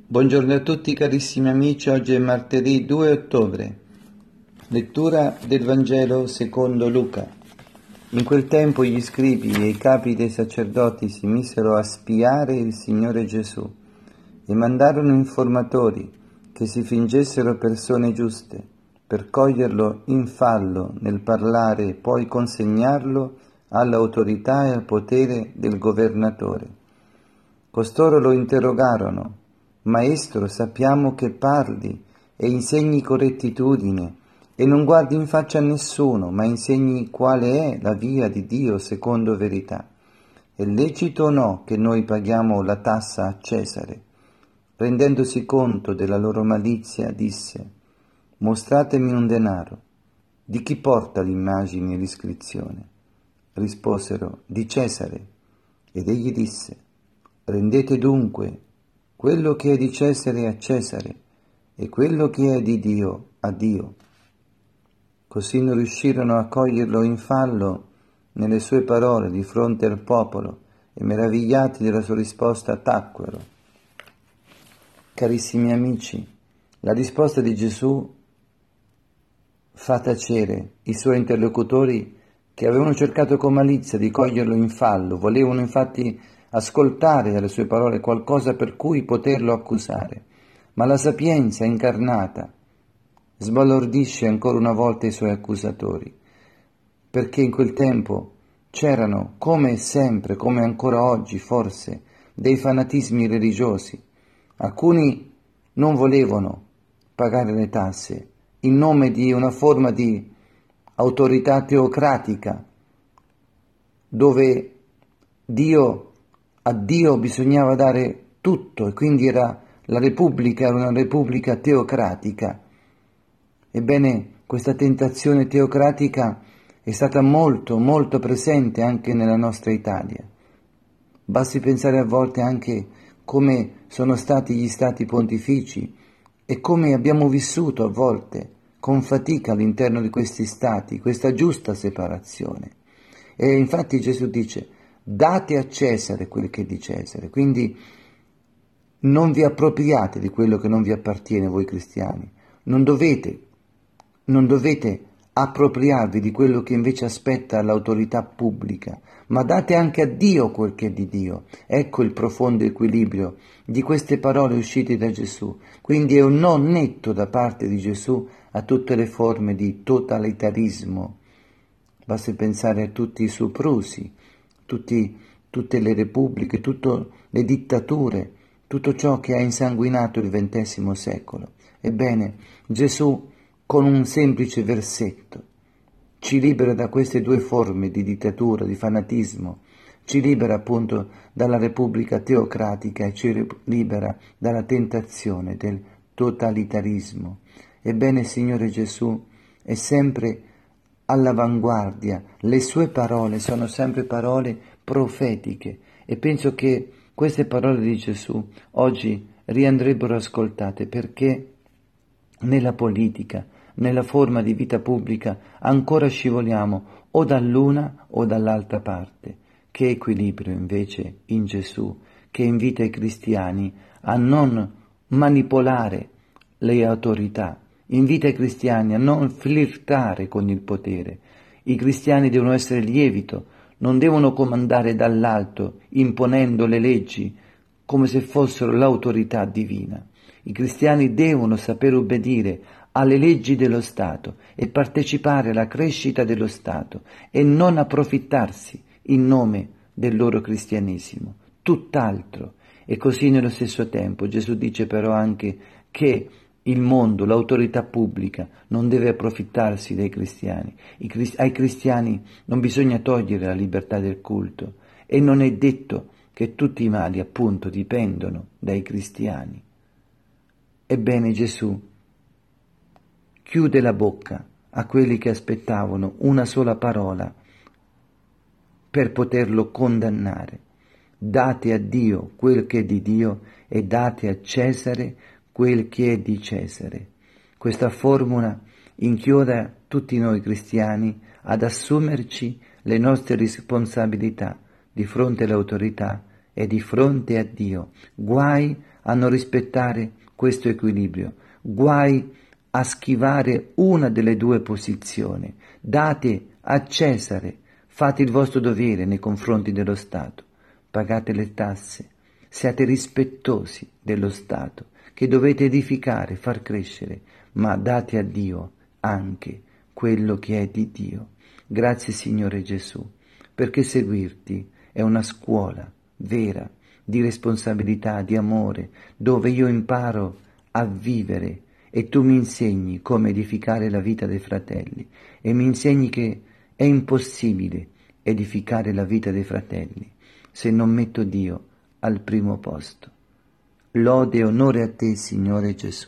Buongiorno a tutti carissimi amici, oggi è martedì 2 ottobre. Lettura del Vangelo secondo Luca. In quel tempo gli scribi e i capi dei sacerdoti si misero a spiare il Signore Gesù e mandarono informatori che si fingessero persone giuste per coglierlo in fallo nel parlare e poi consegnarlo all'autorità e al potere del governatore. Costoro lo interrogarono: Maestro, sappiamo che parli e insegni con rettitudine e non guardi in faccia a nessuno, ma insegni quale è la via di Dio secondo verità. È lecito o no che noi paghiamo la tassa a Cesare? Rendendosi conto della loro malizia, disse: Mostratemi un denaro. Di chi porta l'immagine e l'iscrizione? Risposero: di Cesare. Ed egli disse: Rendete dunque quello che è di Cesare a Cesare e quello che è di Dio a Dio. Così non riuscirono a coglierlo in fallo nelle sue parole di fronte al popolo e meravigliati della sua risposta tacquero. Carissimi amici, la risposta di Gesù fa tacere i suoi interlocutori che avevano cercato con malizia di coglierlo in fallo, volevano infatti ascoltare dalle sue parole qualcosa per cui poterlo accusare, ma la sapienza incarnata sbalordisce ancora una volta i suoi accusatori, perché in quel tempo c'erano, come sempre, come ancora oggi forse, dei fanatismi religiosi. Alcuni non volevano pagare le tasse in nome di una forma di autorità teocratica, dove a Dio bisognava dare tutto, e quindi la Repubblica era una Repubblica teocratica. Ebbene, questa tentazione teocratica è stata molto, molto presente anche nella nostra Italia. Basti pensare a volte anche come sono stati gli stati pontifici e come abbiamo vissuto a volte con fatica all'interno di questi stati questa giusta separazione. E infatti Gesù dice: date a Cesare quel che è di Cesare, quindi non vi appropriate di quello che non vi appartiene voi cristiani, non dovete appropriarvi di quello che invece aspetta l'autorità pubblica, ma date anche a Dio quel che è di Dio. Ecco il profondo equilibrio di queste parole uscite da Gesù. Quindi è un no netto da parte di Gesù a tutte le forme di totalitarismo. Basti pensare a tutti i soprusi, tutte le repubbliche, tutte le dittature, tutto ciò che ha insanguinato il XX secolo. Ebbene, Gesù, con un semplice versetto, ci libera da queste due forme di dittatura, di fanatismo, ci libera appunto dalla Repubblica teocratica e ci libera dalla tentazione del totalitarismo. Ebbene, il Signore Gesù è sempre all'avanguardia, le sue parole sono sempre parole profetiche e penso che queste parole di Gesù oggi riandrebbero ascoltate, perché nella politica, nella forma di vita pubblica ancora scivoliamo o dall'una o dall'altra parte. Che equilibrio invece in Gesù, che invita i cristiani a non manipolare le autorità, invita i cristiani a non flirtare con il potere. I cristiani devono essere lievito, non devono comandare dall'alto imponendo le leggi come se fossero l'autorità divina. I cristiani devono saper obbedire alle leggi dello Stato e partecipare alla crescita dello Stato e non approfittarsi in nome del loro cristianesimo, tutt'altro. E così nello stesso tempo Gesù dice però anche che il mondo, l'autorità pubblica non deve approfittarsi dei cristiani. Ai cristiani non bisogna togliere la libertà del culto e non è detto che tutti i mali appunto dipendono dai cristiani. Ebbene Gesù chiude la bocca a quelli che aspettavano una sola parola per poterlo condannare. Date a Dio quel che è di Dio e date a Cesare quel che è di Cesare. Questa formula inchioda tutti noi cristiani ad assumerci le nostre responsabilità di fronte all'autorità e di fronte a Dio. Guai a non rispettare questo equilibrio. Guai a schivare una delle due posizioni. Date a Cesare, fate il vostro dovere nei confronti dello Stato, pagate le tasse, siate rispettosi dello Stato, che dovete edificare, far crescere, ma date a Dio anche quello che è di Dio. Grazie Signore Gesù, perché seguirti è una scuola vera di responsabilità, di amore, dove io imparo a vivere e tu mi insegni come edificare la vita dei fratelli e mi insegni che è impossibile edificare la vita dei fratelli se non metto Dio al primo posto. Lode e onore a te, Signore Gesù.